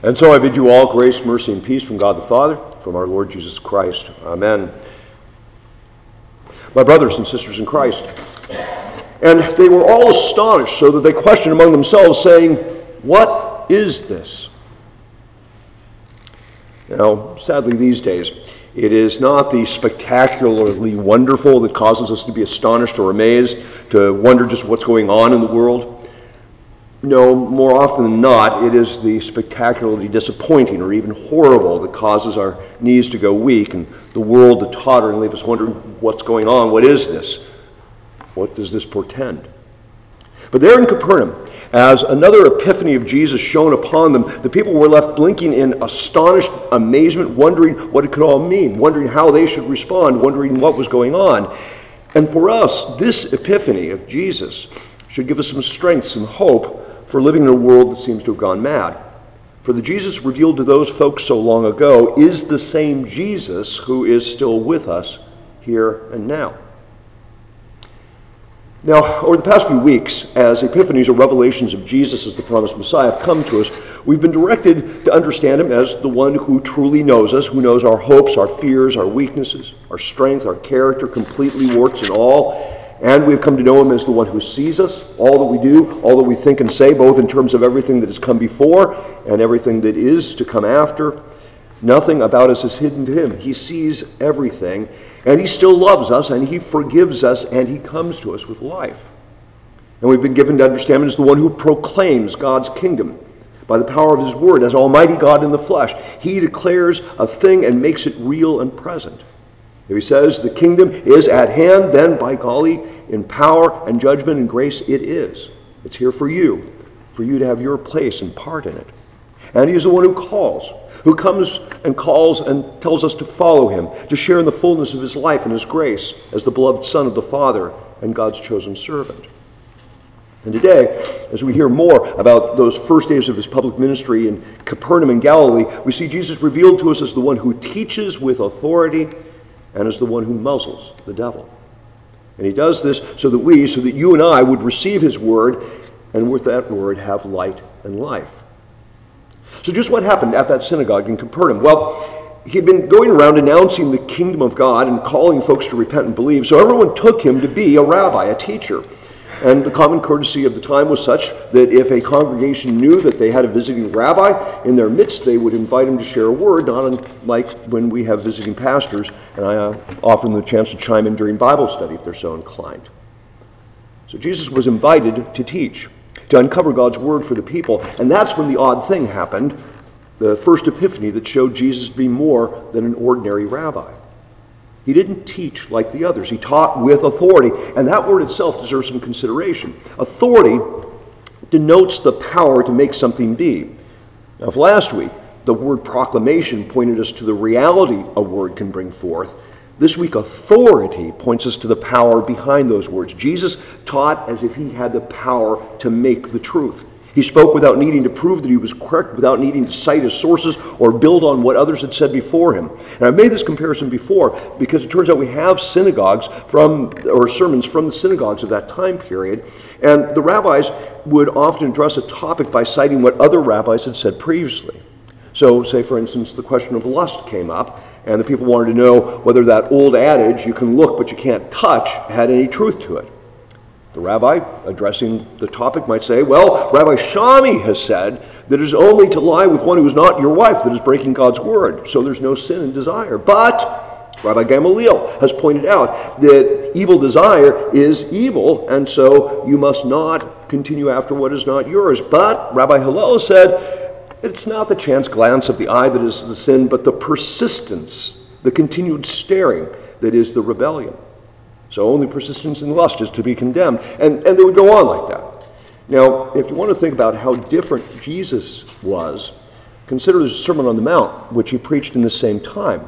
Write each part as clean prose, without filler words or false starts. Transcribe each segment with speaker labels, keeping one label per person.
Speaker 1: And so I bid you all grace, mercy, and peace from God the Father, from our Lord Jesus Christ. Amen. My brothers and sisters in Christ, and they were all astonished, so that they questioned among themselves, saying, "What is this?" Now, sadly these days, it is not the spectacularly wonderful that causes us to be astonished or amazed, to wonder just what's going on in the world. No, more often than not, it is the spectacularly disappointing or even horrible that causes our knees to go weak and the world to totter and leave us wondering what's going on. What is this? What does this portend? But there in Capernaum, as another epiphany of Jesus shone upon them, the people were left blinking in astonished amazement, wondering what it could all mean, wondering how they should respond, wondering what was going on. And for us, this epiphany of Jesus should give us some strength, some hope for living in a world that seems to have gone mad. For the Jesus revealed to those folks so long ago is the same Jesus who is still with us here and now. Now, over the past few weeks, as epiphanies or revelations of Jesus as the promised Messiah have come to us, we've been directed to understand him as the one who truly knows us, who knows our hopes, our fears, our weaknesses, our strength, our character, completely, warts and all. And we've come to know him as the one who sees us, all that we do, all that we think and say, both in terms of everything that has come before and everything that is to come after. Nothing about us is hidden to him. He sees everything, and he still loves us, and he forgives us, and he comes to us with life. And we've been given to understand him as the one who proclaims God's kingdom by the power of his word, as Almighty God in the flesh. He declares a thing and makes it real and present. If he says the kingdom is at hand, then by golly, in power and judgment and grace, it is. It's here for you to have your place and part in it. And he is the one who comes and calls and tells us to follow him, to share in the fullness of his life and his grace as the beloved Son of the Father and God's chosen servant. And today, as we hear more about those first days of his public ministry in Capernaum in Galilee, we see Jesus revealed to us as the one who teaches with authority and as the one who muzzles the devil. And he does this so that you and I would receive his word, and with that word have light and life. So just what happened at that synagogue in Capernaum? Well, he had been going around announcing the kingdom of God and calling folks to repent and believe, so everyone took him to be a rabbi, a teacher. And the common courtesy of the time was such that if a congregation knew that they had a visiting rabbi in their midst, they would invite him to share a word, not unlike when we have visiting pastors, and I offer them the chance to chime in during Bible study if they're so inclined. So Jesus was invited to teach, to uncover God's word for the people, and that's when the odd thing happened, the first epiphany that showed Jesus to be more than an ordinary rabbi. He didn't teach like the others. He taught with authority, and that word itself deserves some consideration. Authority denotes the power to make something be. Now, if last week the word proclamation pointed us to the reality a word can bring forth, this week authority points us to the power behind those words. Jesus taught as if he had the power to make the truth. He spoke without needing to prove that he was correct, without needing to cite his sources or build on what others had said before him. And I've made this comparison before because it turns out we have sermons from the synagogues of that time period, and the rabbis would often address a topic by citing what other rabbis had said previously. So, say for instance, the question of lust came up, and the people wanted to know whether that old adage, you can look but you can't touch, had any truth to it. The rabbi, addressing the topic, might say, well, Rabbi Shami has said that it is only to lie with one who is not your wife that is breaking God's word, so there's no sin in desire. But Rabbi Gamaliel has pointed out that evil desire is evil, and so you must not continue after what is not yours. But Rabbi Hillel said, it's not the chance glance of the eye that is the sin, but the persistence, the continued staring that is the rebellion. So only persistence in lust is to be condemned. And they would go on like that. Now, if you want to think about how different Jesus was, consider the Sermon on the Mount, which he preached in the same time.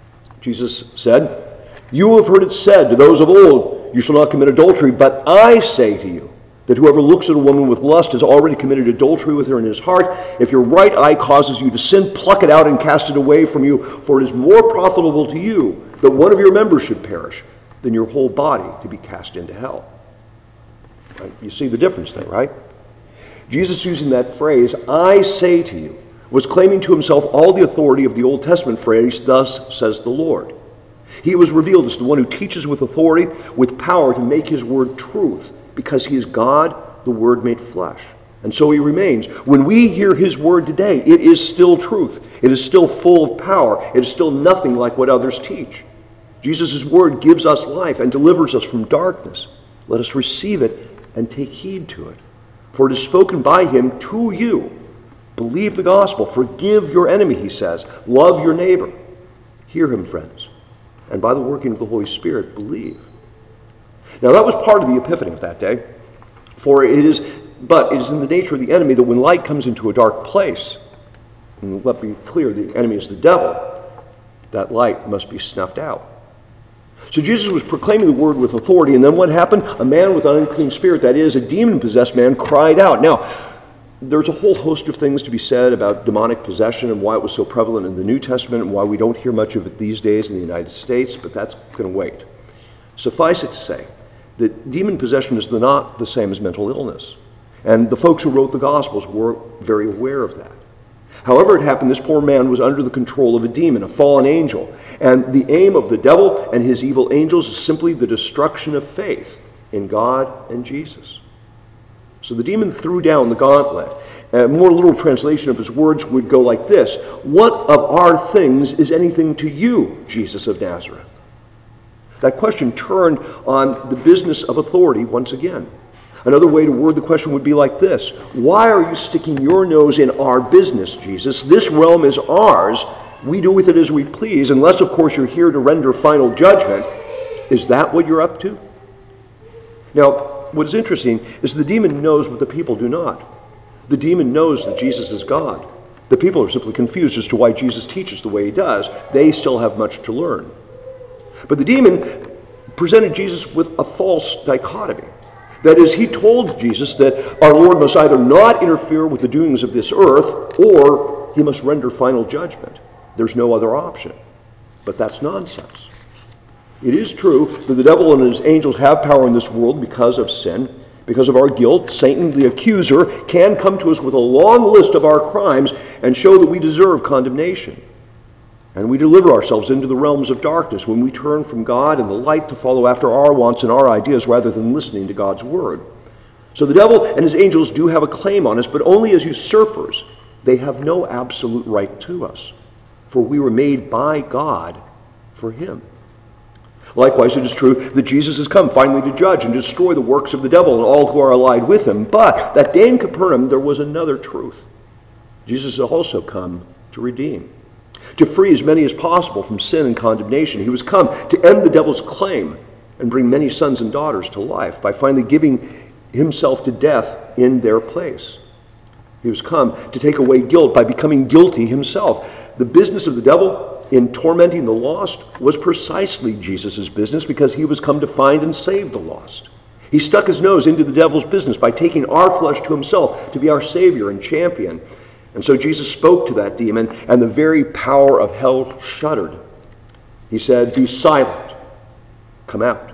Speaker 1: Jesus said, "You have heard it said to those of old, you shall not commit adultery, but I say to you, that whoever looks at a woman with lust has already committed adultery with her in his heart. If your right eye causes you to sin, pluck it out and cast it away from you, for it is more profitable to you that one of your members should perish than your whole body to be cast into hell." Right? You see the difference there, right? Jesus using that phrase, "I say to you," was claiming to himself all the authority of the Old Testament phrase, "Thus says the Lord." He was revealed as the one who teaches with authority, with power to make his word truth, because he is God, the Word made flesh. And so he remains. When we hear his word today, it is still truth. It is still full of power. It is still nothing like what others teach. Jesus' word gives us life and delivers us from darkness. Let us receive it and take heed to it. For it is spoken by him to you. Believe the gospel. Forgive your enemy, he says. Love your neighbor. Hear him, friends. And by the working of the Holy Spirit, believe. Now that was part of the epiphany of that day. But it is in the nature of the enemy that when light comes into a dark place, and let me be clear, the enemy is the devil, that light must be snuffed out. So Jesus was proclaiming the word with authority, and then what happened? A man with an unclean spirit, that is, a demon-possessed man, cried out. Now, there's a whole host of things to be said about demonic possession and why it was so prevalent in the New Testament and why we don't hear much of it these days in the United States, but that's going to wait. Suffice it to say that demon possession is not the same as mental illness. And the folks who wrote the Gospels were very aware of that. However it happened, this poor man was under the control of a demon, a fallen angel. And the aim of the devil and his evil angels is simply the destruction of faith in God and Jesus. So the demon threw down the gauntlet. A more literal translation of his words would go like this: "What of our things is anything to you, Jesus of Nazareth?" That question turned on the business of authority once again. Another way to word the question would be like this: "Why are you sticking your nose in our business, Jesus? This realm is ours. We do with it as we please, unless, of course, you're here to render final judgment. Is that what you're up to?" Now, what is interesting is the demon knows what the people do not. The demon knows that Jesus is God. The people are simply confused as to why Jesus teaches the way he does. They still have much to learn. But the demon presented Jesus with a false dichotomy. That is, he told Jesus that our Lord must either not interfere with the doings of this earth, or he must render final judgment. There's no other option. But that's nonsense. It is true that the devil and his angels have power in this world because of sin, because of our guilt. Satan, the accuser, can come to us with a long list of our crimes and show that we deserve condemnation. And we deliver ourselves into the realms of darkness when we turn from God and the light to follow after our wants and our ideas rather than listening to God's word. So the devil and his angels do have a claim on us, but only as usurpers. They have no absolute right to us, for we were made by God for him. Likewise, it is true that Jesus has come finally to judge and destroy the works of the devil and all who are allied with him. But that day in Capernaum, there was another truth. Jesus has also come to redeem, to free as many as possible from sin and condemnation. He was come to end the devil's claim and bring many sons and daughters to life by finally giving himself to death in their place. He was come to take away guilt by becoming guilty himself. The business of the devil in tormenting the lost was precisely Jesus' business, because he was come to find and save the lost. He stuck his nose into the devil's business by taking our flesh to himself to be our Savior and champion. And so Jesus spoke to that demon, and the very power of hell shuddered. He said, "Be silent, come out."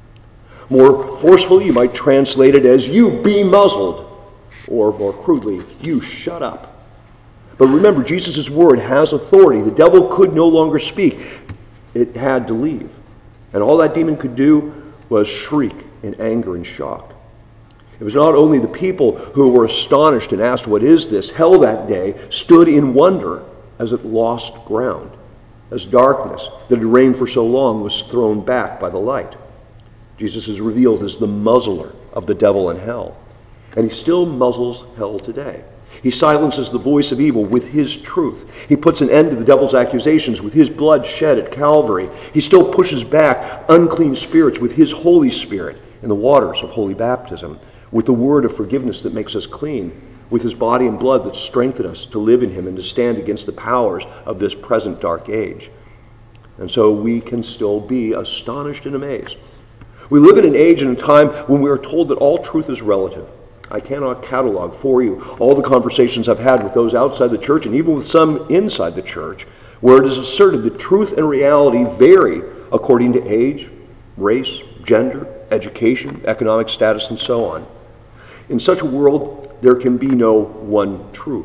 Speaker 1: More forcefully, you might translate it as, "You be muzzled," or more crudely, "You shut up." But remember, Jesus' word has authority. The devil could no longer speak. It had to leave. And all that demon could do was shriek in anger and shock. It was not only the people who were astonished and asked, "What is this?" Hell that day stood in wonder as it lost ground, as darkness that had reigned for so long was thrown back by the light. Jesus is revealed as the muzzler of the devil and hell. And he still muzzles hell today. He silences the voice of evil with his truth. He puts an end to the devil's accusations with his blood shed at Calvary. He still pushes back unclean spirits with his Holy Spirit in the waters of holy baptism, with the word of forgiveness that makes us clean, with his body and blood that strengthen us to live in him and to stand against the powers of this present dark age. And so we can still be astonished and amazed. We live in an age and a time when we are told that all truth is relative. I cannot catalog for you all the conversations I've had with those outside the church and even with some inside the church, where it is asserted that truth and reality vary according to age, race, gender, education, economic status, and so on. In such a world, there can be no one truth.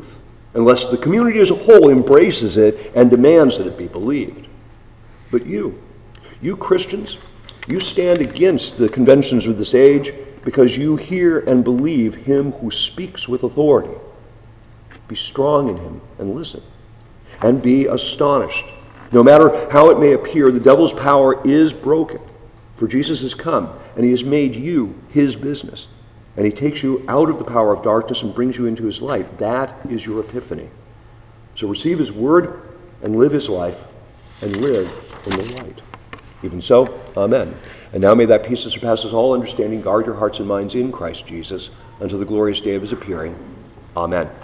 Speaker 1: unless the community as a whole embraces it and demands that it be believed. But you Christians, you stand against the conventions of this age because you hear and believe him who speaks with authority. Be strong in him and listen, and be astonished. No matter how it may appear, the devil's power is broken, for Jesus has come, and he has made you his business, and he takes you out of the power of darkness and brings you into his light. That is your epiphany. So receive his word and live his life, and live in the light. Even so, amen. And now may that peace that surpasses all understanding guard your hearts and minds in Christ Jesus until the glorious day of his appearing. Amen.